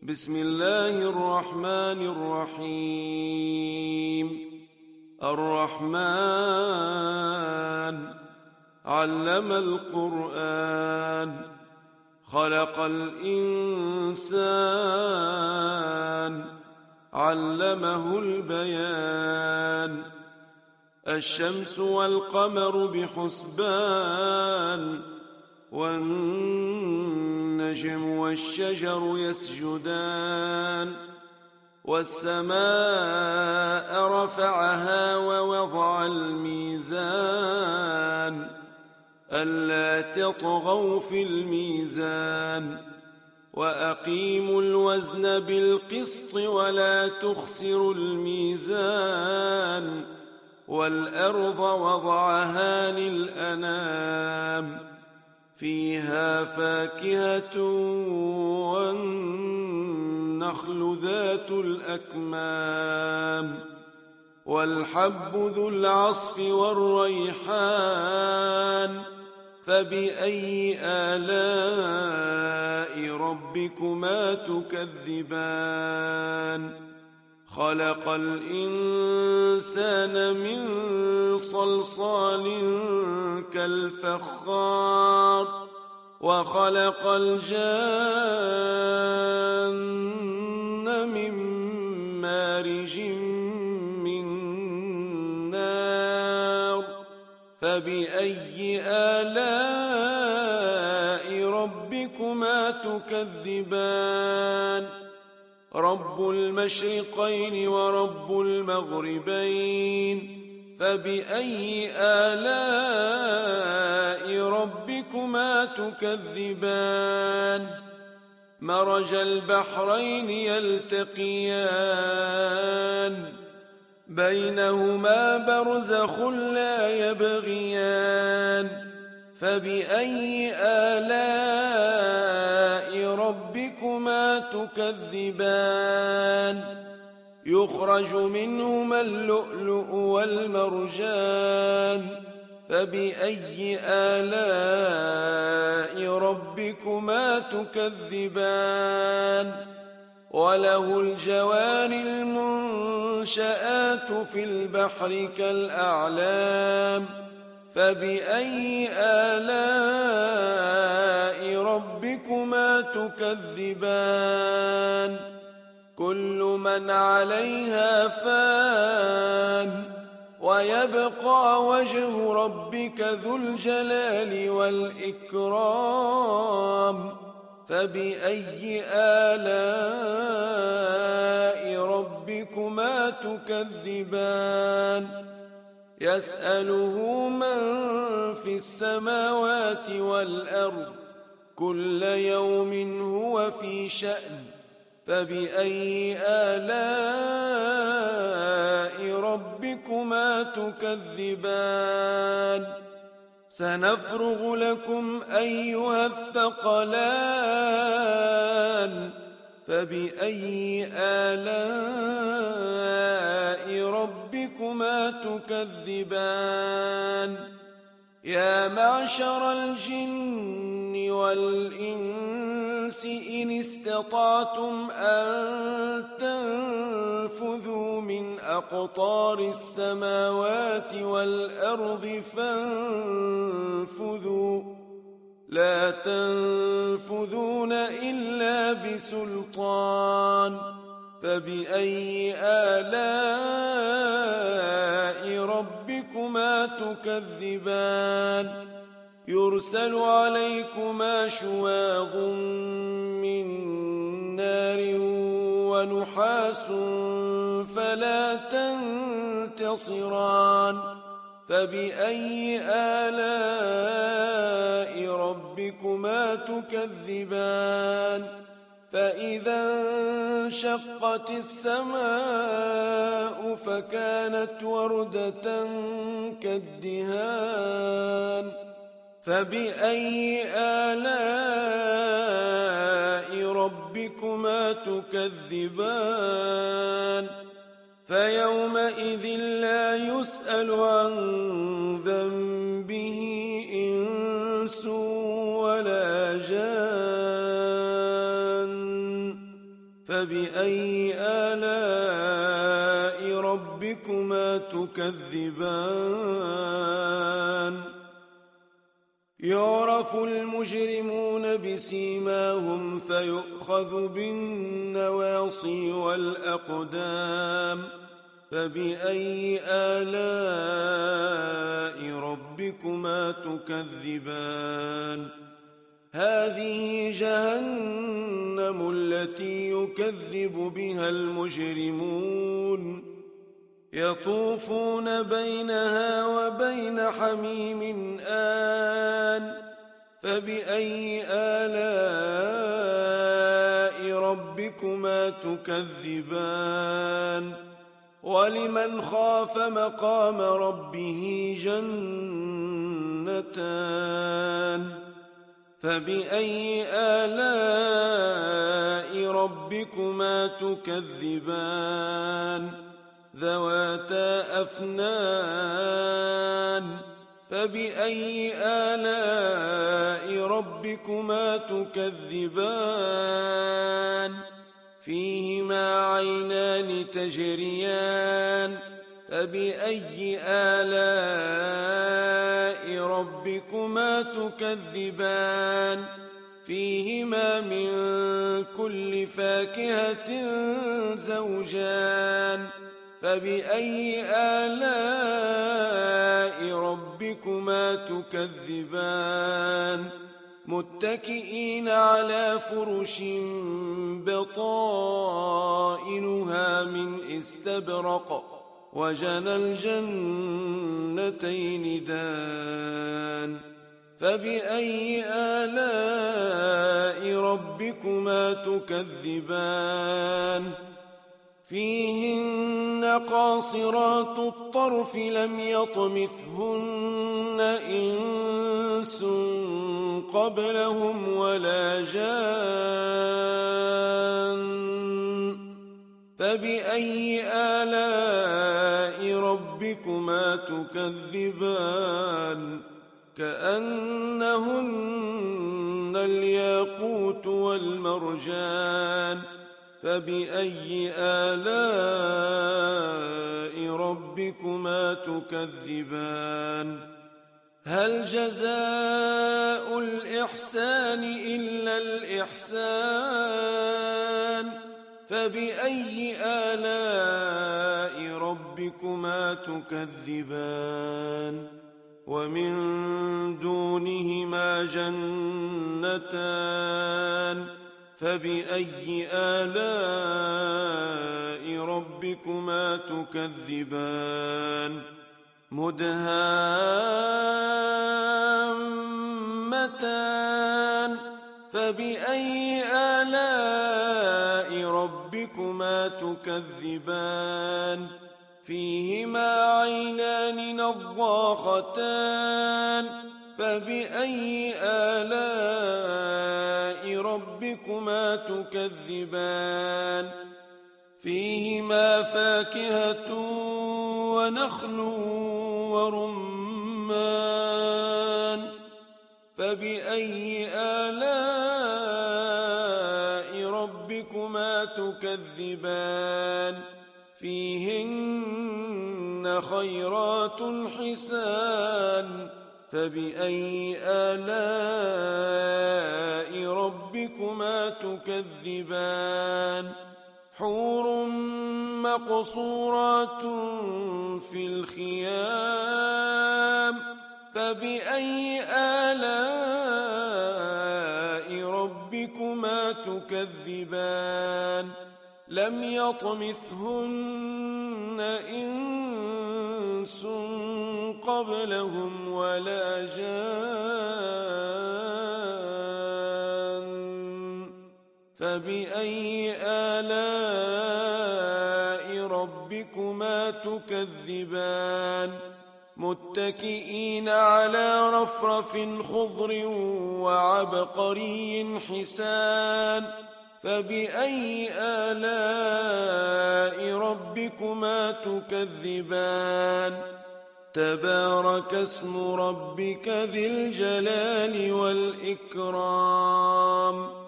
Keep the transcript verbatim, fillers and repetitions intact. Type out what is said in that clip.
بسم الله الرحمن الرحيم. الرحمن علم القرآن خلق الإنسان علمه البيان. الشمس والقمر بحسبان والنجم والشجر يسجدان. والسماء رفعها ووضع الميزان ألا تطغوا في الميزان وأقيموا الوزن بالقسط ولا تخسروا الميزان. والأرض وضعها للأنام فيها فاكهة والنخل ذات الأكمام والحب ذو العصف والريحان. فبأي آلاء ربكما تكذبان؟ خلق الإنسان من صلصال كالفخار وخلق الجان من مارج من نار. فبأي آلاء ربكما تكذبان؟ رب المشرقين ورب المغربين. فبأي آلاء ربكما تكذبان؟ مرج البحرين يلتقيان بينهما برزخ لا يبغيان. فبأي آلاء ربكما تكذبان؟ يخرج منهما اللؤلؤ والمرجان. فبأي آلاء ربكما تكذبان؟ وله الجوار المنشآت في البحر كالأعلام. فبأي آلاء ربكما تكذبان؟ كل من عليها فان ويبقى وجه ربك ذو الجلال والإكرام. فبأي آلاء ربكما تكذبان؟ يسأله من في السماوات والأرض كل يوم هو في شأن. فبأي آلاء ربكما تكذبان؟ سنفرغ لكم أيها الثقلان. فبأي آلاء ربكما تكذبان؟ يا معشر الجن والإنس إن استطعتم أن تنفذوا من أقطار السماوات والأرض فانفذوا لا تنفذون إلا بسلطان. فبأي آلاء ربكما تكذبان؟ يرسل عليكما شواظ من نار ونحاس فلا تنتصران. فبأي آلاء ربكما تكذبان؟ فإذا انشقت السماء فكانت وردة كالدهان. فبأي آلاء ربكما تكذبان؟ فيومئذ لا يسأل عن ذنبه إنس ولا جان فبأي آلاء ربكما تكذبان يعرف المجرمون بسيماهم فيؤخذ بالنواصي والأقدام فبأي آلاء ربكما تكذبان هذه جهنم التي يكذب بها المجرمون يطوفون بينها وبين حميم آن فبأي آلاء ربكما تكذبان ولمن خاف مقام ربه جنتان فبأي آلاء ربكما تكذبان ذواتا أفنان فبأي آلاء ربكما تكذبان فيهما عينان تجريان فبأي آلاء ربكما تكذبان فيهما من كل فاكهة زوجان فبأي آلاء ربكما تكذبان متكئين على فرش بطائنها من استبرق وجنى الجنتين دان فبأي آلاء ربكما تكذبان فيهن قاصرات الطرف لم يطمثهن إنس قبلهم ولا جان فبأي آلاء ربكما تكذبان كأنهن الياقوت والمرجان فبأي آلاء ربكما تكذبان هل جزاء الإحسان إلا الإحسان فبأي آلاء ربكما تكذبان ومن دونهما جنتان فبأي آلاء ربكما تكذبان مدهامتان فبأي آلاء ربكما تكذبان فيهما عينان نضاختان فبأي آلاء ربكما تكذبان فيهما فاكهة ونخل ورمان فبأي آلاء ربكما تكذبان فيهن خيرات حسان فبأي آلاء ربكما تكذبان حور مقصورات في الخيام فبأي آلاء ربكما تكذبان لم يطمثهن إنس قبلهم ولا جان فبأي آلاء ربكما تكذبان متكئين على رفرف خضر وعبقري حسان فبأي آلاء ربكما تكذبان تبارك اسم ربك ذي الجلال والإكرام